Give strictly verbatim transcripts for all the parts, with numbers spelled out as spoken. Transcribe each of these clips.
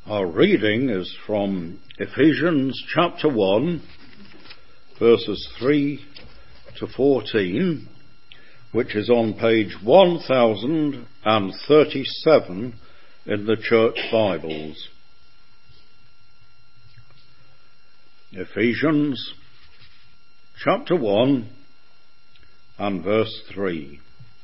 Our reading is from Ephesians chapter one, verses three to fourteen, which is on page one thousand thirty-seven in the Church Bibles. Ephesians chapter one and verse three.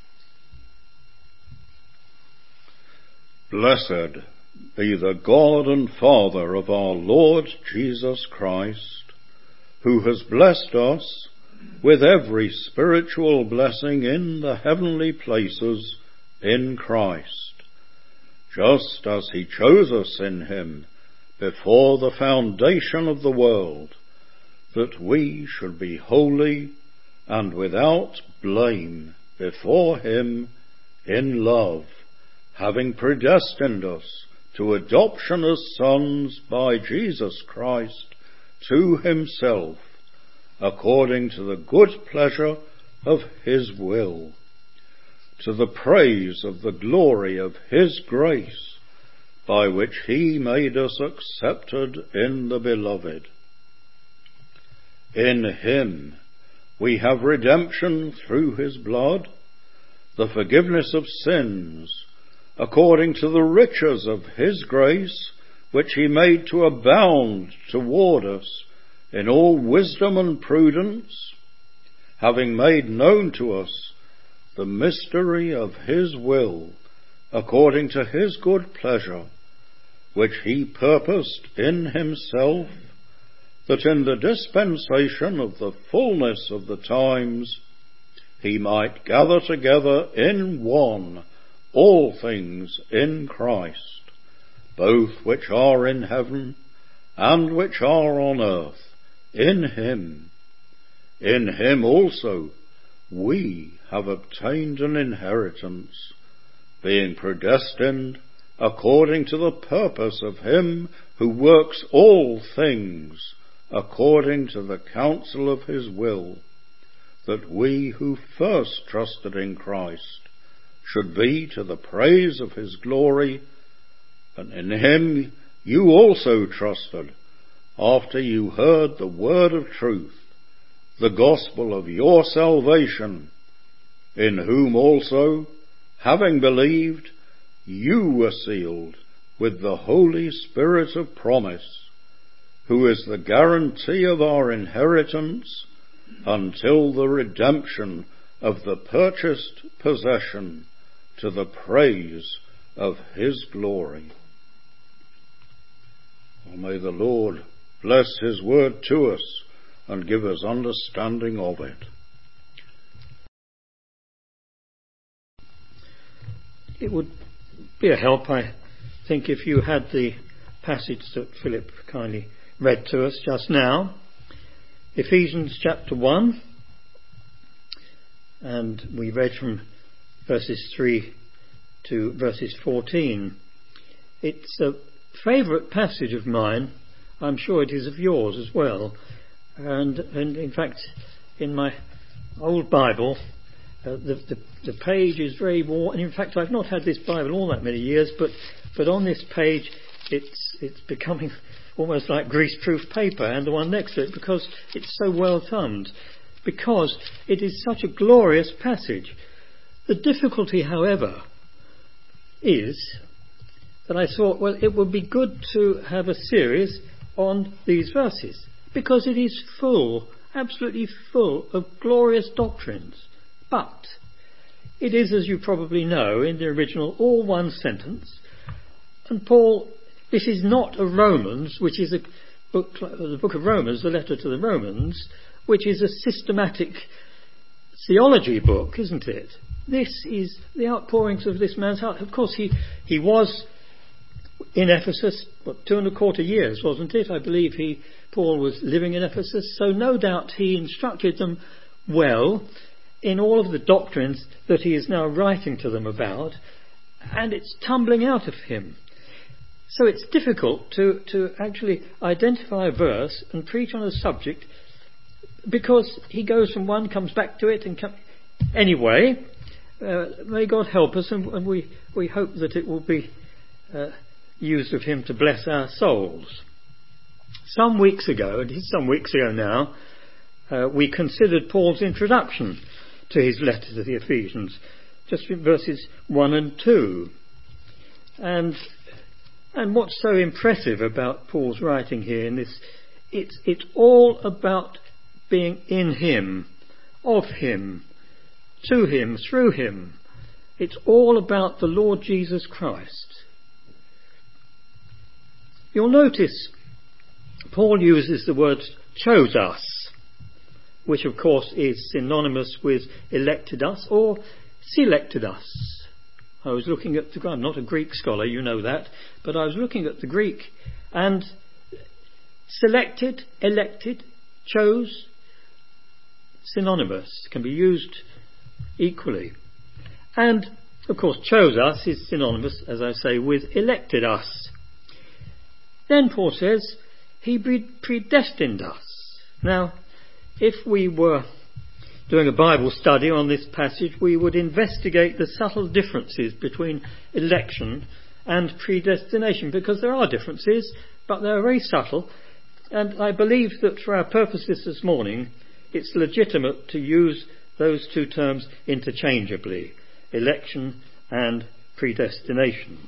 Blessed be the God and Father of our Lord Jesus Christ, who has blessed us with every spiritual blessing in the heavenly places in Christ, just as he chose us in him before the foundation of the world, that we should be holy and without blame before him in love, having predestined us to adoption as sons by Jesus Christ to himself, according to the good pleasure of his will, to the praise of the glory of his grace, by which he made us accepted in the Beloved. In him we have redemption through his blood, the forgiveness of sins, according to the riches of his grace, which he made to abound toward us in all wisdom and prudence, having made known to us the mystery of his will, according to his good pleasure, which he purposed in himself, that in the dispensation of the fullness of the times he might gather together in one all things in Christ, both which are in heaven and which are on earth, in him. In him also we have obtained an inheritance, being predestined according to the purpose of him who works all things according to the counsel of his will, that we who first trusted in Christ should be to the praise of his glory. And in him you also trusted, after you heard the word of truth, the gospel of your salvation, in whom also, having believed, you were sealed with the Holy Spirit of promise, who is the guarantee of our inheritance until the redemption of the purchased possession, to the praise of his glory. Oh, may the Lord bless his word to us and give us understanding of it. It would be a help, I think, if you had the passage that Philip kindly read to us just now. Ephesians chapter one, and we read from verses three to verses fourteen. It's a favourite passage of mine. I'm sure it is of yours as well. And, and in fact, in my old Bible, uh, the, the the page is very worn. And in fact, I've not had this Bible all that many years, but but on this page, it's it's becoming almost like greaseproof paper, and the one next to it, because it's so well thumbed, because it is such a glorious passage. The difficulty, however, is that I thought, well, it would be good to have a series on these verses, because it is full, absolutely full of glorious doctrines. But it is, as you probably know, in the original, all one sentence. And Paul, this is not a Romans, which is a book, the book of Romans, the letter to the Romans, which is a systematic theology book, isn't it? This is the outpourings of this man's heart. Of course, he, he was in Ephesus, what, two and a quarter years, wasn't it? I believe he, Paul was living in Ephesus. So no doubt he instructed them well in all of the doctrines that he is now writing to them about. And it's tumbling out of him. So it's difficult to, to actually identify a verse and preach on a subject, because he goes from one, comes back to it, and come... Anyway, uh, may God help us, and, and we, we hope that it will be uh, used of him to bless our souls. Some weeks ago, and it's some weeks ago now, uh, we considered Paul's introduction to his letter to the Ephesians, just in verses one and two. And and what's so impressive about Paul's writing here in this, it's it's all about being in him, of him, to him, through him. It's all about the Lord Jesus Christ. You'll notice Paul uses the word chose us, which of course is synonymous with elected us or selected us. I was looking at the, I'm not a Greek scholar, you know that, but I was looking at the Greek, and selected, elected, chose, synonymous, can be used equally. And of course chose us is synonymous, as I say, with elected us. Then Paul says he predestined us. Now, if we were doing a Bible study on this passage, we would investigate the subtle differences between election and predestination, because there are differences, but they're very subtle. And I believe that for our purposes this morning, it's legitimate to use those two terms interchangeably, election and predestination.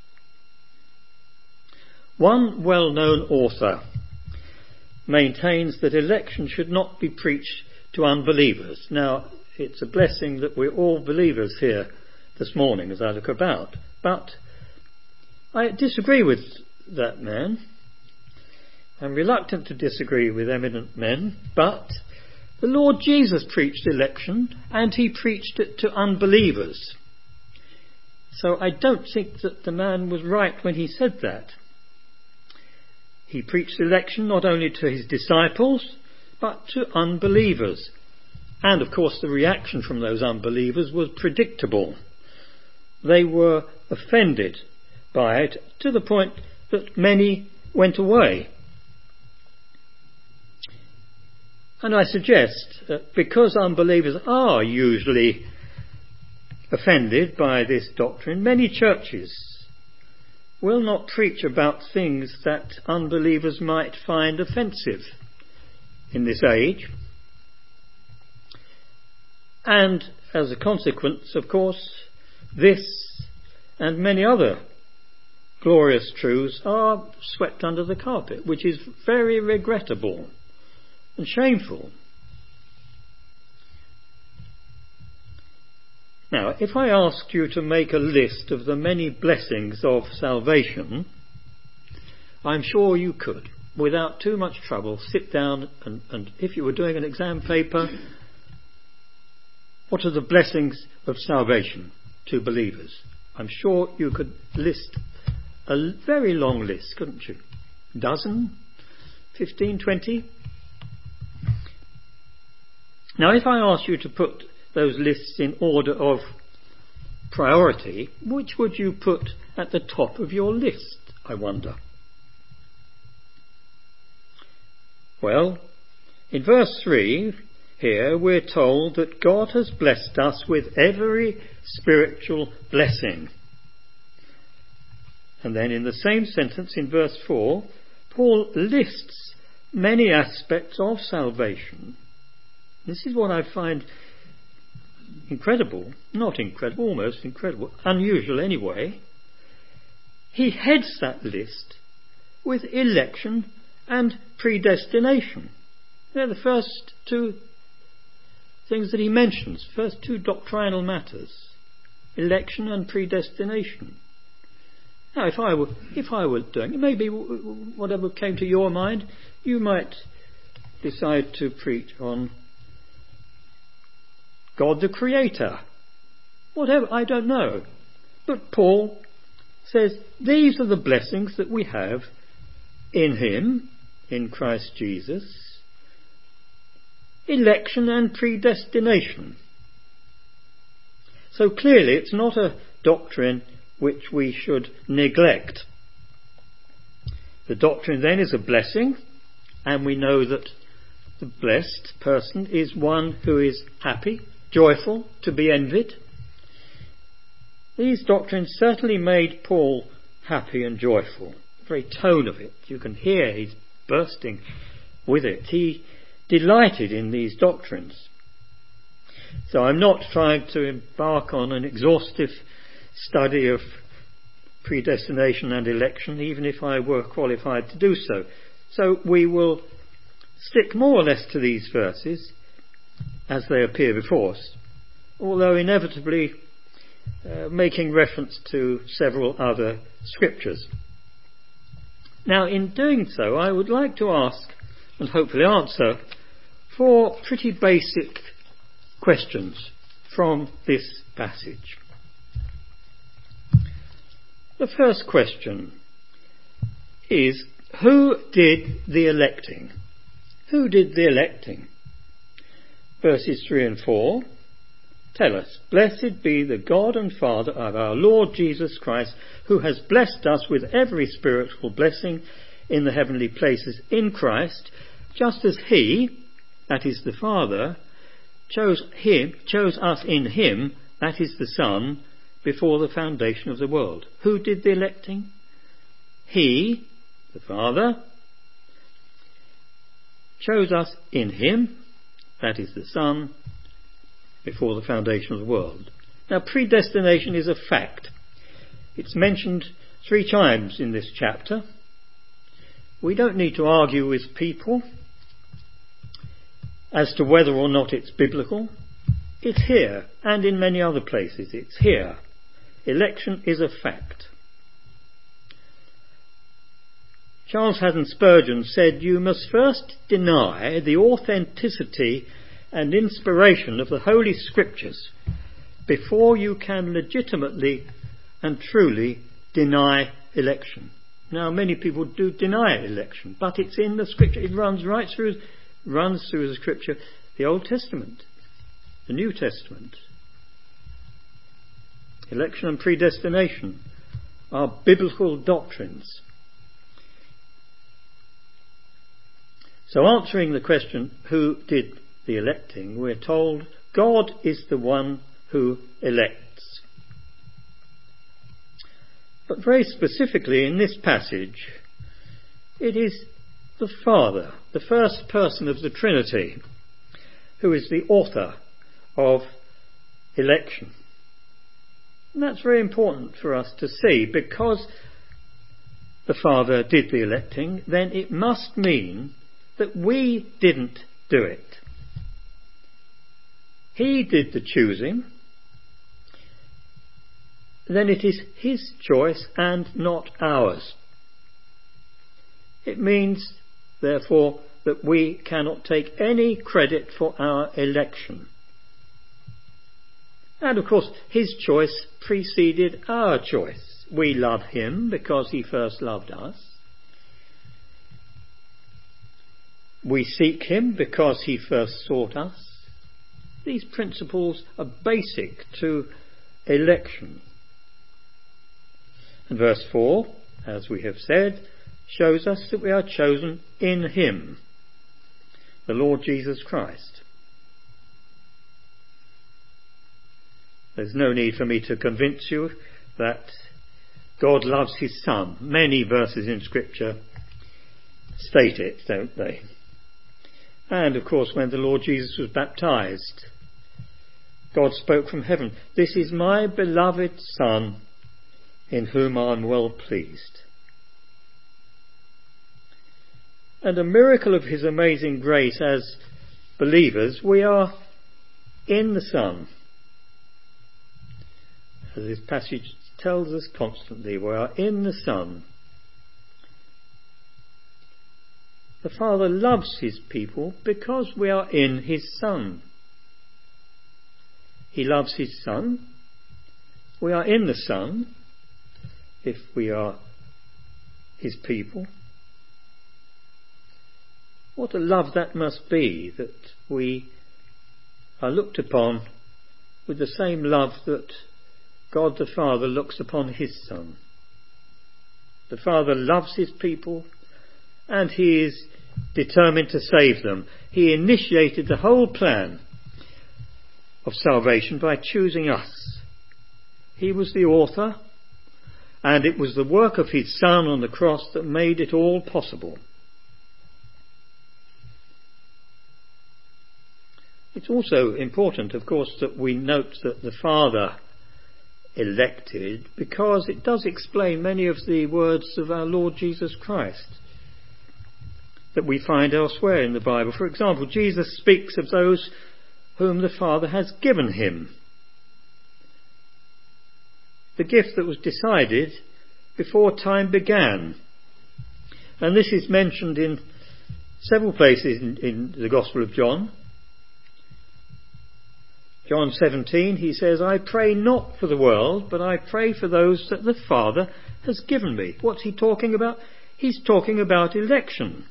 One well-known author maintains that election should not be preached to unbelievers. Now, it's a blessing that we're all believers here this morning as I look about, but I disagree with that man. I'm reluctant to disagree with eminent men, but the Lord Jesus preached election, and he preached it to unbelievers. So I don't think that the man was right when he said that. He preached election not only to his disciples, but to unbelievers. And of course the reaction from those unbelievers was predictable. They were offended by it to the point that many went away. And I suggest that because unbelievers are usually offended by this doctrine, many churches will not preach about things that unbelievers might find offensive in this age. And as a consequence, of course, this and many other glorious truths are swept under the carpet, which is very regrettable and shameful. Now, if I asked you to make a list of the many blessings of salvation, I'm sure you could, without too much trouble, sit down and, and if you were doing an exam paper, what are the blessings of salvation to believers? I'm sure you could list a very long list, couldn't you? A dozen? Fifteen? Twenty? Now, if I asked you to put those lists in order of priority, which would you put at the top of your list, I wonder? Well, in verse three here we're told that God has blessed us with every spiritual blessing. And then in the same sentence in verse four, Paul lists many aspects of salvation. This is what I find incredible, not incredible, almost incredible, unusual anyway. He heads that list with election and predestination. They're the first two things that he mentions, first two doctrinal matters, election and predestination. Now, if I were, if I were doing it, maybe whatever came to your mind, you might decide to preach on God the Creator. Whatever, I don't know. But Paul says these are the blessings that we have in him, in Christ Jesus. Election and predestination. So clearly it's not a doctrine which we should neglect. The doctrine then is a blessing, and we know that the blessed person is one who is happy, joyful, to be envied. These doctrines certainly made Paul happy and joyful. The very tone of it, you can hear he's bursting with it. He delighted in these doctrines. So I'm not trying to embark on an exhaustive study of predestination and election, even if I were qualified to do so. So we will stick more or less to these verses as they appear before us, although inevitably uh, making reference to several other scriptures. Now, in doing so, I would like to ask, and hopefully answer, four pretty basic questions from this passage. The first question is, who did the electing? Who did the electing? Verses three and four tell us, "Blessed be the God and Father of our Lord Jesus Christ, who has blessed us with every spiritual blessing in the heavenly places in Christ, just as he," that is the Father, chose him, chose us in him, that is the Son, before the foundation of the world. Who did the electing? He, the Father, chose us in him, that is the Son, before the foundation of the world. Now, predestination is a fact. It's mentioned three times in this chapter. We don't need to argue with people as to whether or not it's biblical. It's here, and in many other places it's here. Election is a fact. Charles Haddon Spurgeon said, "You must first deny the authenticity and inspiration of the Holy Scriptures before you can legitimately and truly deny election." Now, many people do deny election, but it's in the Scripture. It runs right through, runs through the Scripture, the Old Testament, the New Testament. Election and predestination are biblical doctrines. So, answering the question, who did the electing, we're told God is the one who elects. But very specifically in this passage, it is the Father, the first person of the Trinity, who is the author of election. And that's very important for us to see, because the Father did the electing, then it must mean that we didn't do it. He did the choosing. Then it is his choice and not ours. It means, therefore, that we cannot take any credit for our election. And of course, his choice preceded our choice. We love him because he first loved us. We seek him because he first sought us. These principles are basic to election. And verse four, as we have said, shows us that we are chosen in him, the Lord Jesus Christ. There's no need for me to convince you that God loves his Son. Many verses in Scripture state it, don't they? And of course, when the Lord Jesus was baptized, God spoke from heaven, "This is my beloved Son, in whom I am well pleased." And a miracle of his amazing grace as believers, we are in the Son. As this passage tells us constantly, we are in the Son. The Father loves his people because we are in his Son. He loves his Son. We are in the Son if we are his people. What a love that must be, that we are looked upon with the same love that God the Father looks upon his Son. The Father loves his people, and he is determined to save them. He initiated the whole plan of salvation by choosing us. He was the author, And it was the work of his Son on the cross that made it all possible. It's also important, of course, that we note that the Father elected, because it does explain many of the words of our Lord Jesus Christ that we find elsewhere in the Bible. For example, Jesus speaks of those whom the Father has given him. The gift that was decided before time began. And this is mentioned in several places in, in the Gospel of John. John seventeen, he says, I pray not for the world, but I pray for those that the Father has given me. What's he talking about? He's talking about election.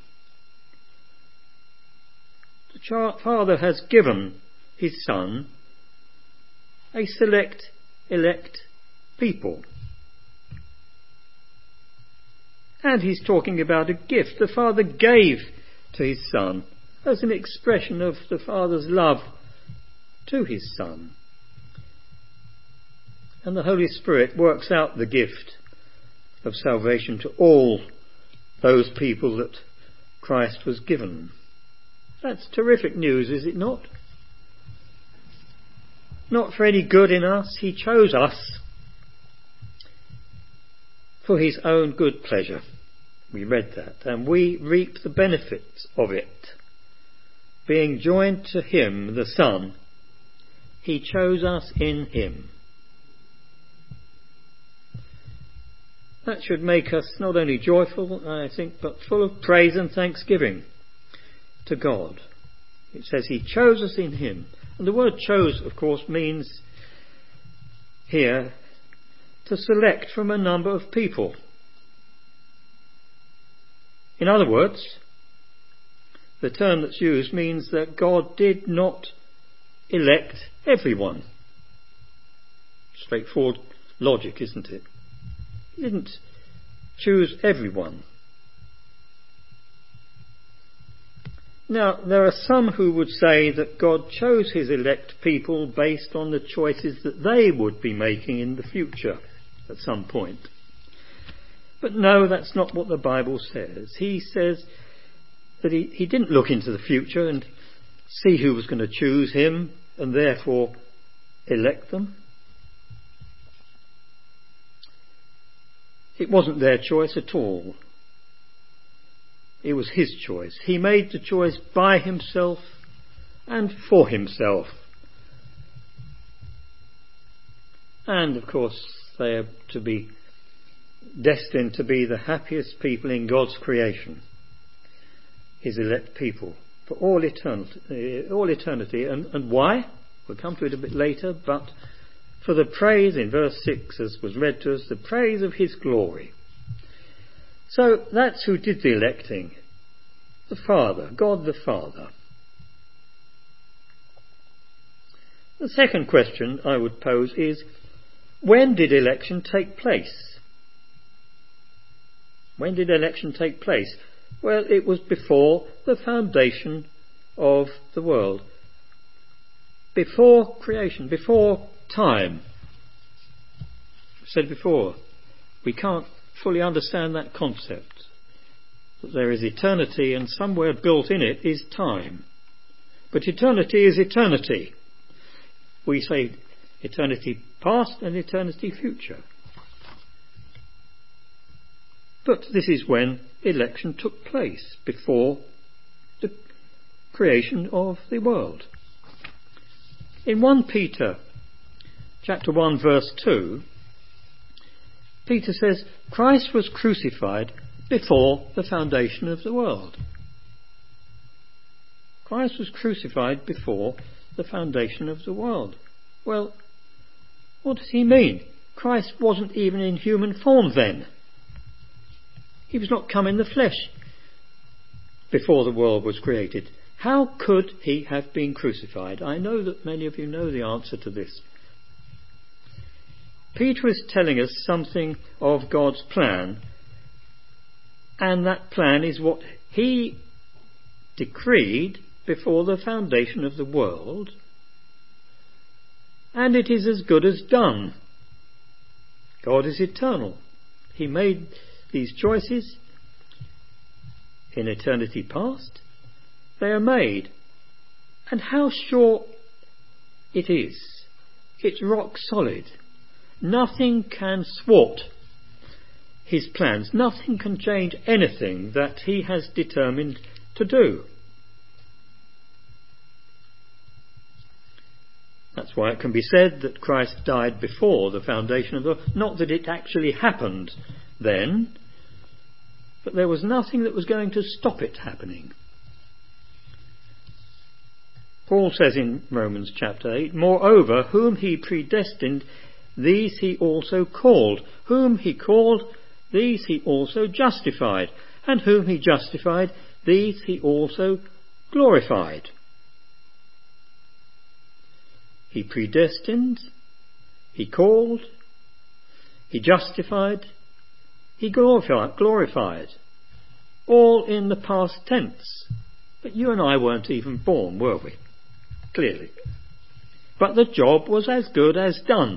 The Father has given his Son a select, elect people. And he's talking about a gift the Father gave to his Son as an expression of the Father's love to his Son. And the Holy Spirit works out the gift of salvation to all those people that Christ was given. That's terrific news, is it not? Not for any good in us. He chose us for his own good pleasure. We read that, and we reap the benefits of it. Being joined to him, the Son, he chose us in him. That should make us not only joyful, I think, but full of praise and thanksgiving to God. It says he chose us in him. And the word chose, of course, means here to select from a number of people. In other words, the term that's used means that God did not elect everyone. Straightforward logic, isn't it? He didn't choose everyone. Now, there are some who would say that God chose his elect people based on the choices that they would be making in the future at some point. But no, that's not what the Bible says. He says that he, he didn't look into the future and see who was going to choose him and therefore elect them. It wasn't their choice at all. It was his choice. He made the choice by himself and for himself. And of course, they are to be destined to be the happiest people in God's creation, his elect people, for all eternity. All eternity. And, and why? We'll come to it a bit later, but for the praise, in verse six, as was read to us, the praise of his glory. So that's who did the electing. The Father, God the Father. The second question I would pose is, when did election take place? When did election take place? Well, it was before the foundation of the world. Before creation, before time. I said before, we can't fully understand that concept. That there is eternity and somewhere built in it is time. But eternity is eternity. We say eternity past and eternity future. But this is when election took place, before the creation of the world. In First Peter chapter one verse two, Peter says, Christ was crucified before the foundation of the world. Christ was crucified before the foundation of the world. Well, what does he mean? Christ wasn't even in human form then. He was not come in the flesh before the world was created. How could he have been crucified? I know that many of you know the answer to this. Peter is telling us something of God's plan, and that plan is what he decreed before the foundation of the world, and it is as good as done. God is eternal. He made these choices in eternity past. They are made. And how sure it is. It's rock solid. Nothing can thwart his plans. Nothing can change anything that he has determined to do. That's why it can be said that Christ died before the foundation of the world. Not that it actually happened then, but there was nothing that was going to stop it happening. Paul says in Romans chapter eight, moreover, whom he predestined, these he also called. Whom he called, these he also justified. And whom he justified, these he also glorified. He predestined, he called, he justified, he glorified. All in the past tense. But you and I weren't even born, were we? Clearly. But the job was as good as done.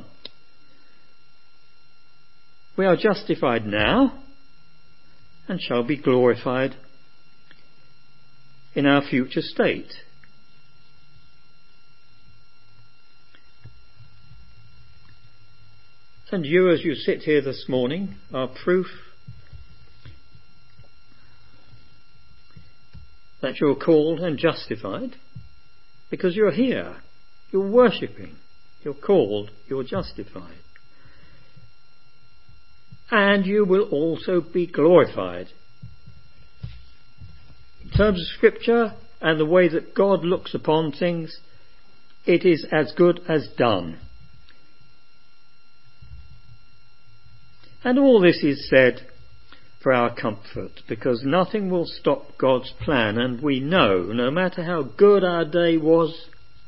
We are justified now and shall be glorified in our future state. And you, as you sit here this morning, are proof that you're called and justified, because you're here, you're worshipping, you're called, you're justified. And you will also be glorified. In terms of Scripture and the way that God looks upon things, it is as good as done. And all this is said for our comfort, because nothing will stop God's plan, and we know, no matter how good our day was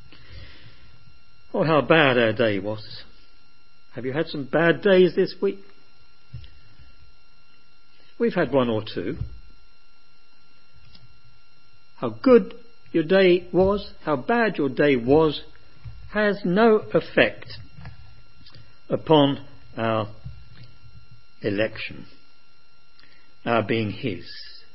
or how bad our day was. Have you had some bad days this week? We've had one or two. How good your day was, how bad your day was, has no effect upon our election, our being His.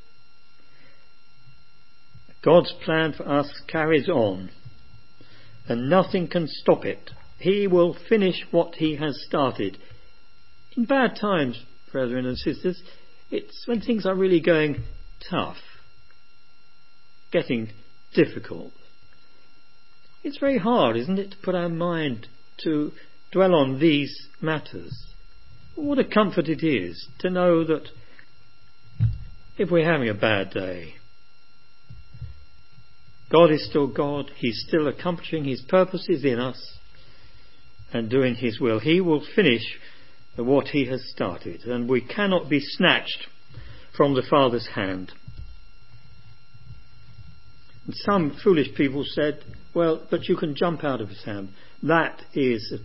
God's plan for us carries on, and nothing can stop it. He will finish what He has started. In bad times, brethren and sisters, it's when things are really going tough, getting difficult. It's very hard, isn't it, to put our mind to dwell on these matters. What a comfort it is to know that if we're having a bad day, God is still God. He's still accomplishing His purposes in us and doing His will. He will finish what He has started, and we cannot be snatched from the Father's hand. And some foolish people said, well, but you can jump out of His hand. That is,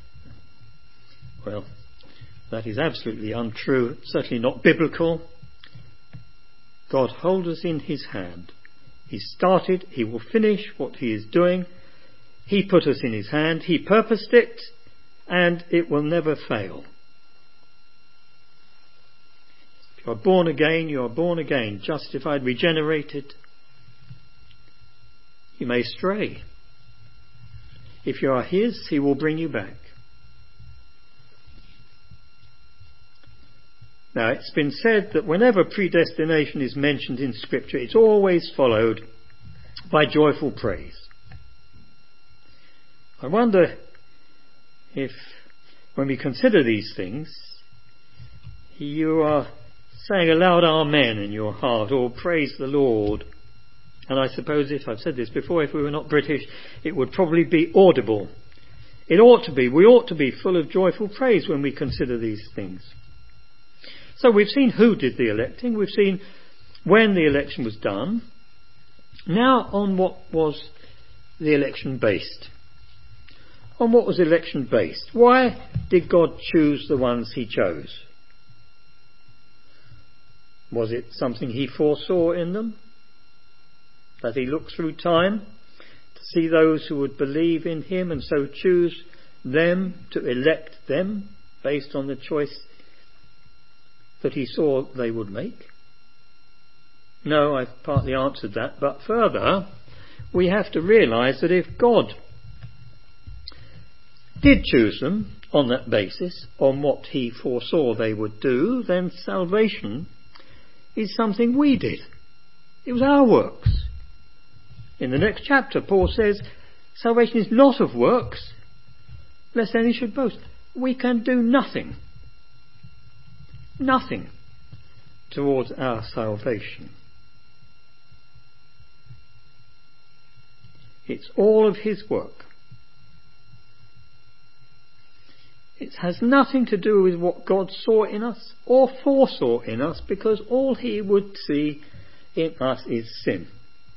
well, that is absolutely untrue, certainly not biblical. God holds us in His hand. He started, He will finish what He is doing. He put us in His hand, He purposed it, and it will never fail. If you are born again, you are born again, justified, regenerated. You may stray. If you are His, He will bring you back. Now, it's been said that whenever predestination is mentioned in Scripture, it's always followed by joyful praise. I wonder if, when we consider these things, you are saying a loud amen in your heart, or praise the Lord. And I suppose, if I've said this before, if we were not British, it would probably be audible. It ought to be. We ought to be full of joyful praise when we consider these things. So we've seen who did the electing. We've seen when the election was done. Now on what was the election based? On what was election based? Why did God choose the ones He chose? Was it something He foresaw in them? That He looked through time to see those who would believe in Him and so choose them, to elect them based on the choice that he saw they would make? No, I've partly answered that, but further, we have to realise that if God did choose them on that basis, on what he foresaw they would do, then salvation is something we did. It was our works. In the next chapter, Paul says, salvation is not of works, lest any should boast. We can do nothing, nothing towards our salvation. It's all of his work. It has nothing to do with what God saw in us or foresaw in us, because all he would see in us is sin.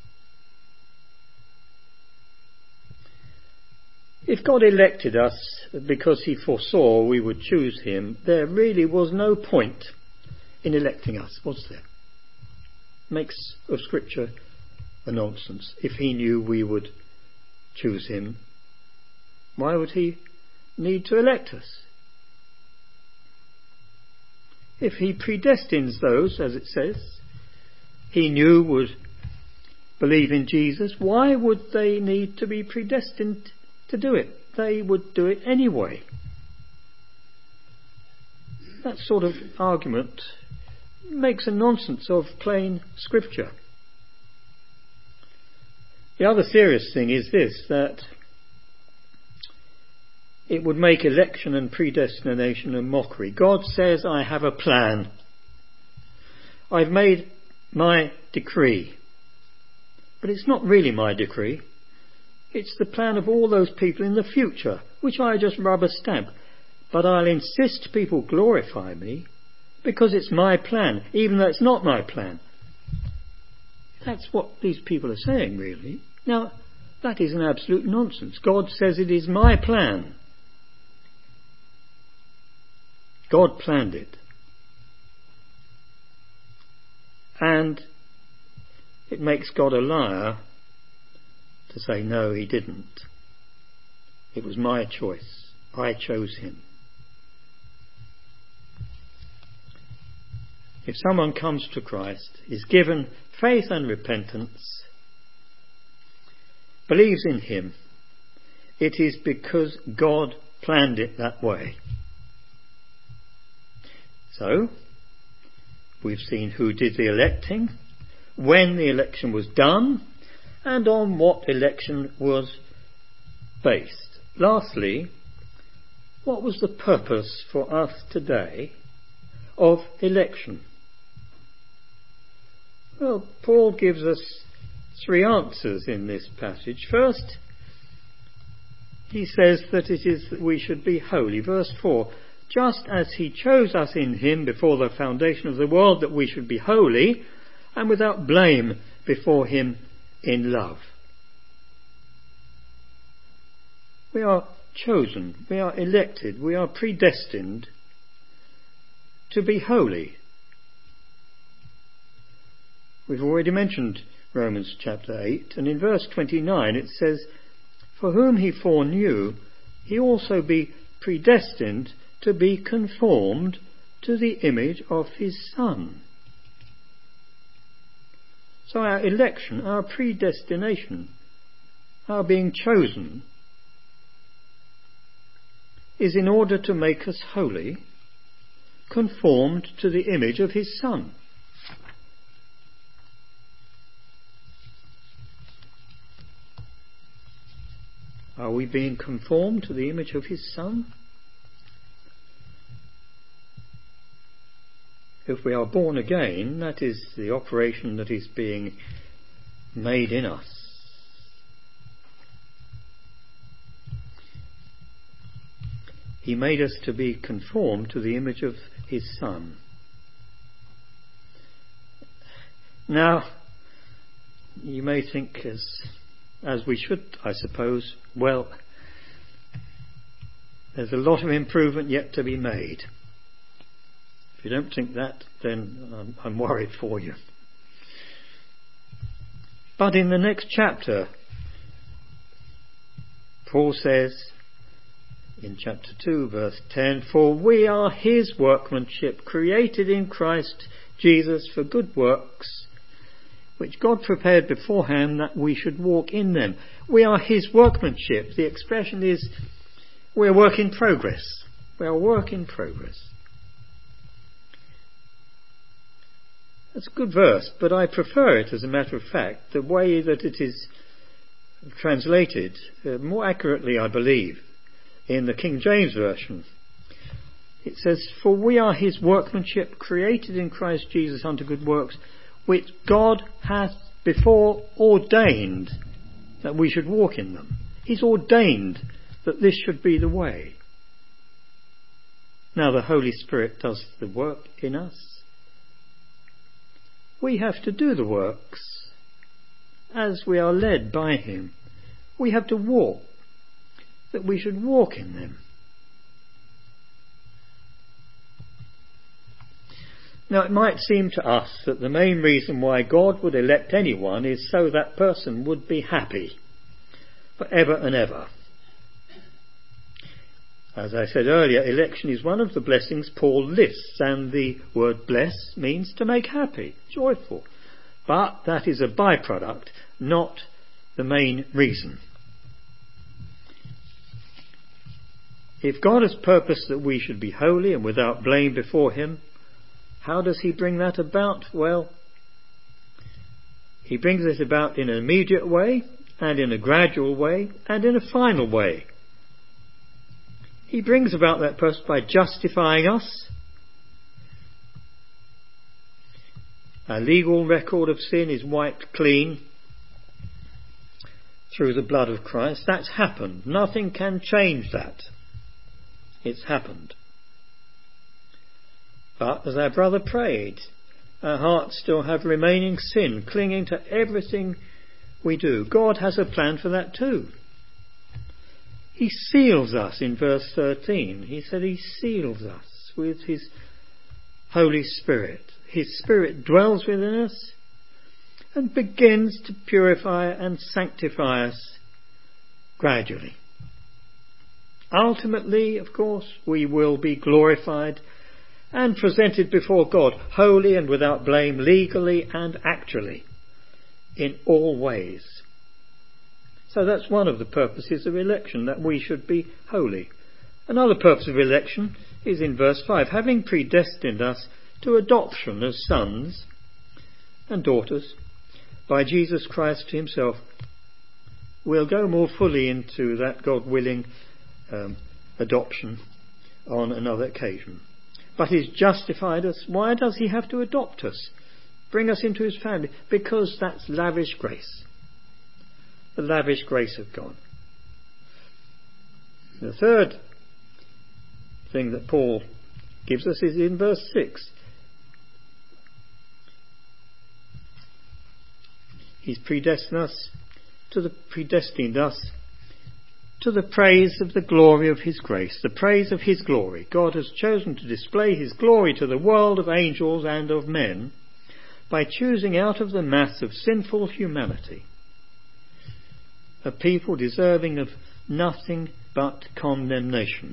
If God elected us because he foresaw we would choose him, there really was no point in electing us, was there? Makes of Scripture a nonsense. If he knew we would choose him, why would he need to elect us? If he predestines those, as it says, he knew would believe in Jesus, why would they need to be predestined to do it? They would do it anyway. That sort of argument makes a nonsense of plain Scripture. The other serious thing is this, that it would make election and predestination a mockery. God says, I have a plan. I've made my decree. But it's not really my decree. It's the plan of all those people in the future, which I just rubber stamp. But I'll insist people glorify me because it's my plan, even though it's not my plan. That's what these people are saying, really. Now, that is an absolute nonsense. God says it is my plan. God planned it. And it makes God a liar to say, no, he didn't. It was my choice. I chose him. If someone comes to Christ, is given faith and repentance, believes in him, it is because God planned it that way. So, we've seen who did the electing, when the election was done, and on what election was based. Lastly, what was the purpose for us today of election? Well, Paul gives us three answers in this passage. First, he says that it is that we should be holy. Verse four, just as he chose us in him before the foundation of the world, that we should be holy and without blame before him in love. We are chosen, we are elected, we are predestined to be holy. We've already mentioned Romans chapter eight, and in verse twenty-nine it says, for whom he foreknew, he also be predestined to be conformed to the image of his Son. So our election, our predestination, our being chosen, is in order to make us holy, conformed to the image of his Son. Are we being conformed to the image of his Son? If we are born again, that is the operation that is being made in us. He made us to be conformed to the image of his Son. Now, you may think, as as we should, I suppose, well, there's a lot of improvement yet to be made. If you don't think that, then I'm, I'm worried for you. But in the next chapter, Paul says in chapter two, verse ten, for we are his workmanship, created in Christ Jesus for good works, which God prepared beforehand that we should walk in them. We are his workmanship. The expression is, we're work in progress. We are work in progress. That's a good verse, but I prefer it, as a matter of fact, the way that it is translated, uh, more accurately, I believe, in the King James Version. It says, for we are his workmanship, created in Christ Jesus unto good works, which God hath before ordained that we should walk in them. He's ordained that this should be the way. Now the Holy Spirit does the work in us. We have to do the works as we are led by him. We have to walk that we should walk in them. Now it might seem to us that the main reason why God would elect anyone is so that person would be happy forever and ever. As I said earlier, election is one of the blessings Paul lists, and the word bless means to make happy, joyful. But that is a byproduct, not the main reason. If God has purposed that we should be holy and without blame before him, how does he bring that about? Well, he brings it about in an immediate way, and in a gradual way, and in a final way. He brings about that purpose by justifying us. Our legal record of sin is wiped clean through the blood of Christ. That's happened. Nothing can change that. It's happened. But as our brother prayed, our hearts still have remaining sin clinging to everything we do. God has a plan for that too. He seals us in verse thirteen. He said he seals us with his Holy Spirit. His Spirit dwells within us and begins to purify and sanctify us gradually. Ultimately, of course, we will be glorified and presented before God, holy and without blame, legally and actually, in all ways. So that's one of the purposes of election, that we should be holy. Another purpose of election is in verse five, having predestined us to adoption as sons and daughters by Jesus Christ himself. We'll go more fully into that, God willing, um, adoption on another occasion. But he's justified us. Why does he have to adopt us? Bring us into his family? Because that's lavish grace. The lavish grace of God. The third thing that Paul gives us is in verse six. He's predestined us to the predestined us to the praise of the glory of his grace, the praise of his glory. God has chosen to display his glory to the world of angels and of men by choosing out of the mass of sinful humanity a people deserving of nothing but condemnation.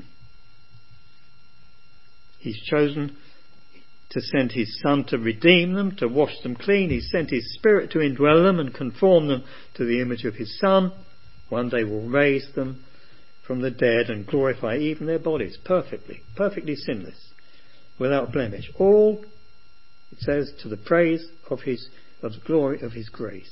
He's chosen to send his Son to redeem them, to wash them clean. He's sent his Spirit to indwell them and conform them to the image of his Son. One day will raise them from the dead and glorify even their bodies perfectly, perfectly sinless, without blemish. All, it says, to the praise of his, of the glory of his grace.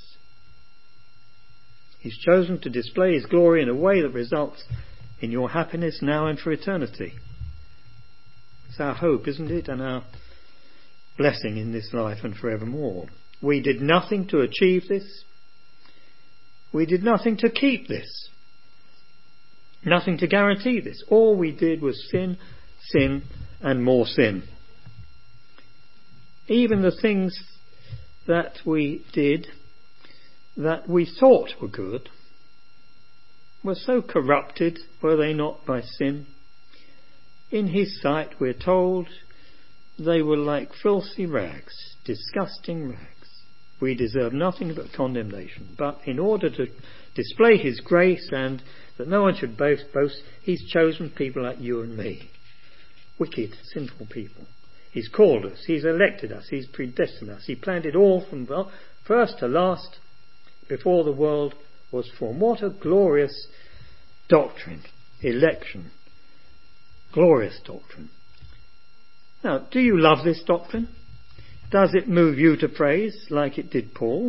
He's chosen to display his glory in a way that results in your happiness now and for eternity. It's our hope, isn't it? And our blessing in this life and forevermore. We did nothing to achieve this. We did nothing to keep this. Nothing to guarantee this. All we did was sin, sin, and more sin. Even the things that we did that we thought were good were so corrupted, were they not, by sin? In his sight, we're told, they were like filthy rags, disgusting rags. We deserve nothing but condemnation. But in order to display his grace and that no one should boast, boast, he's chosen people like you and me. Wicked, sinful people. He's called us. He's elected us. He's predestined us. He planned it all from first to last before the world was formed. What a glorious doctrine. Election. Glorious doctrine. Now, do you love this doctrine? Does it move you to praise like it did Paul?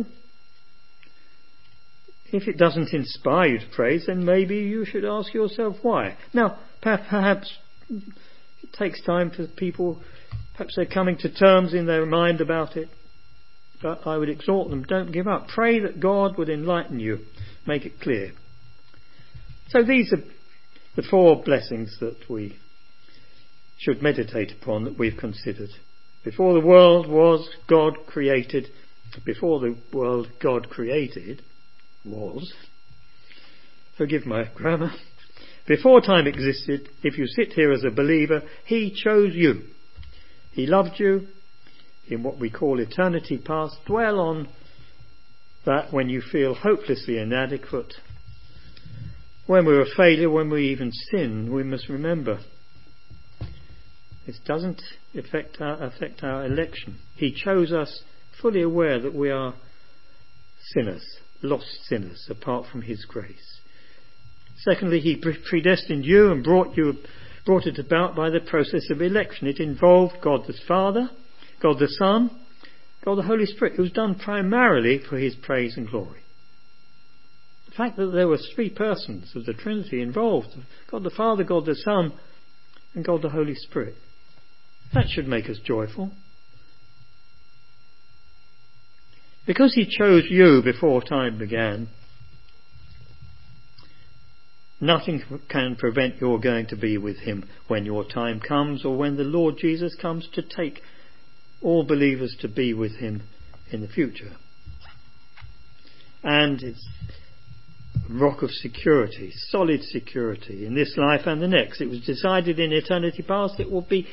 If it doesn't inspire you to praise, then maybe you should ask yourself why. Now, perhaps it takes time for people, perhaps they're coming to terms in their mind about it, but I would exhort them, don't give up. Pray that God would enlighten you, make it clear. So these are the four blessings that we should meditate upon, that we've considered. Before the world was, God created. Before the world God created was. Forgive my grammar. Before time existed, if you sit here as a believer, he chose you. He loved you in what we call eternity past. Dwell on that when you feel hopelessly inadequate. When we're a failure, when we even sin, we must remember this doesn't affect our, affect our election. He chose us fully aware that we are sinners, lost sinners, apart from his grace. Secondly, he predestined you and brought you, brought it about by the process of election. It involved God the Father, God the Son, God the Holy Spirit. It was done primarily for his praise and glory. The fact that there were three persons of the Trinity involved, God the Father, God the Son, and God the Holy Spirit, that should make us joyful. Because he chose you before time began, nothing can prevent your going to be with him when your time comes, or when the Lord Jesus comes to take all believers to be with him in the future. And it's a rock of security, solid security in this life and the next. It was decided in eternity past it will be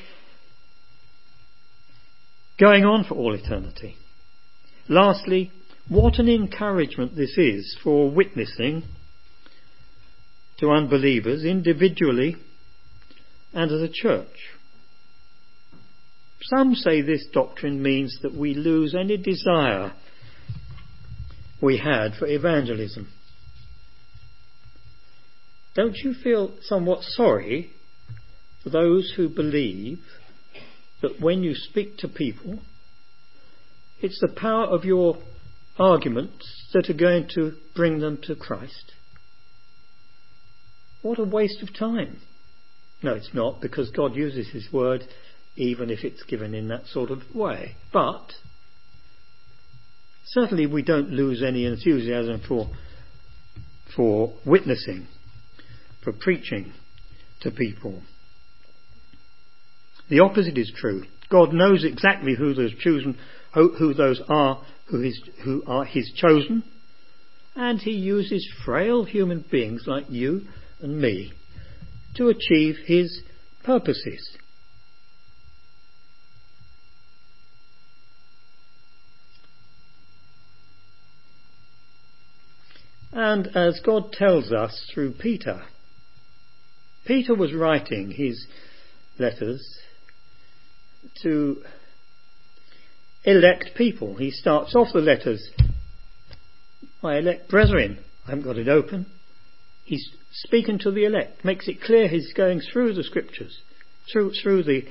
going on for all eternity. Lastly, what an encouragement this is for witnessing to unbelievers individually and as a church. Some say this doctrine means that we lose any desire we had for evangelism. Don't you feel somewhat sorry for those who believe that when you speak to people, it's the power of your arguments that are going to bring them to Christ? What a waste of time. No, it's not, because God uses his word even if it's given in that sort of way. But certainly we don't lose any enthusiasm for for witnessing, for preaching to people. The opposite is true. God knows exactly who those chosen, who those are, who his, who are his chosen, and he uses frail human beings like you and me to achieve his purposes. And as God tells us through Peter, Peter was writing his letters to elect people. He starts off the letters, my elect brethren. I haven't got it open. He's speaking to the elect. Makes it clear he's going through the scriptures, through through the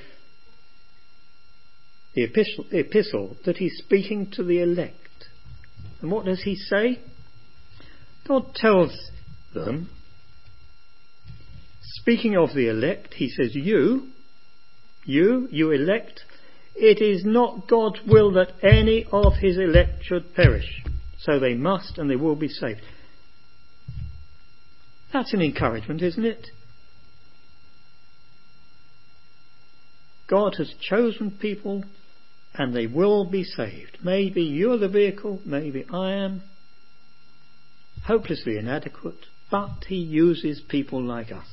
the epistle, the epistle that he's speaking to the elect. And what does he say? God tells them, speaking of the elect, he says, you, you, you elect, it is not God's will that any of his elect should perish. So they must and they will be saved. That's an encouragement, isn't it? God has chosen people and they will be saved. Maybe you're the vehicle, maybe I am. Hopelessly inadequate, but he uses people like us.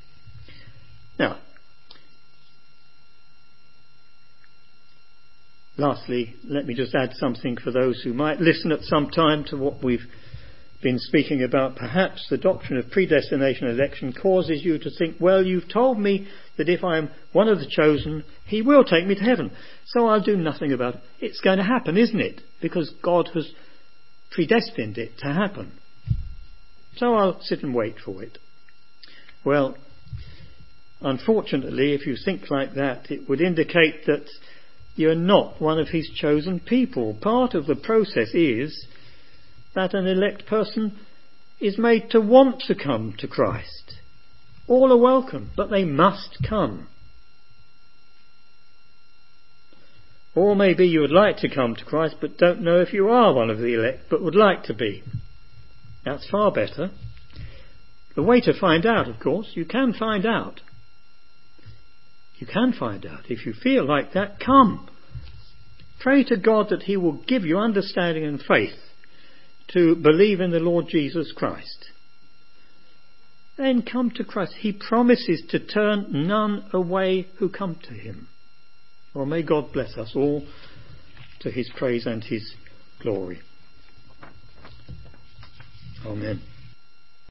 Now, Lastly, let me just add something for those who might listen at some time to what we've been speaking about. Perhaps the doctrine of predestination and election causes you to think, well, you've told me that if I'm one of the chosen, he will take me to heaven, so I'll do nothing about it. It's going to happen, isn't it? Because God has predestined it to happen. So I'll sit and wait for it. Well, unfortunately, if you think like that, it would indicate that you're not one of his chosen people. Part of the process is that an elect person is made to want to come to Christ. All are welcome, but they must come. Or maybe you would like to come to Christ but don't know if you are one of the elect, but would like to be. That's far better. The way to find out, of course, you can find out. You can find out. If you feel like that, come. Pray to God that he will give you understanding and faith to believe in the Lord Jesus Christ. Then come to Christ. He promises to turn none away who come to him. Well, may God bless us all to his praise and his glory. Amen.